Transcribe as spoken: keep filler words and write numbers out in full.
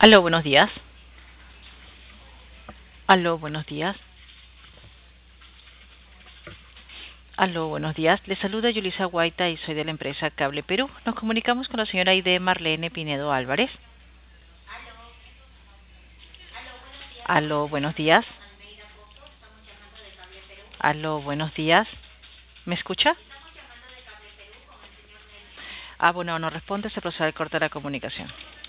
Aló, buenos días. Aló, buenos días. Aló, buenos días. Le saluda Yulisa Guaita y soy de la empresa Cable Perú. Nos comunicamos con la señora Aide Marlene Pinedo Álvarez. Aló, buenos días. Aló, buenos días. ¿Me escucha? Ah, bueno, no responde, se procede al corte de la comunicación.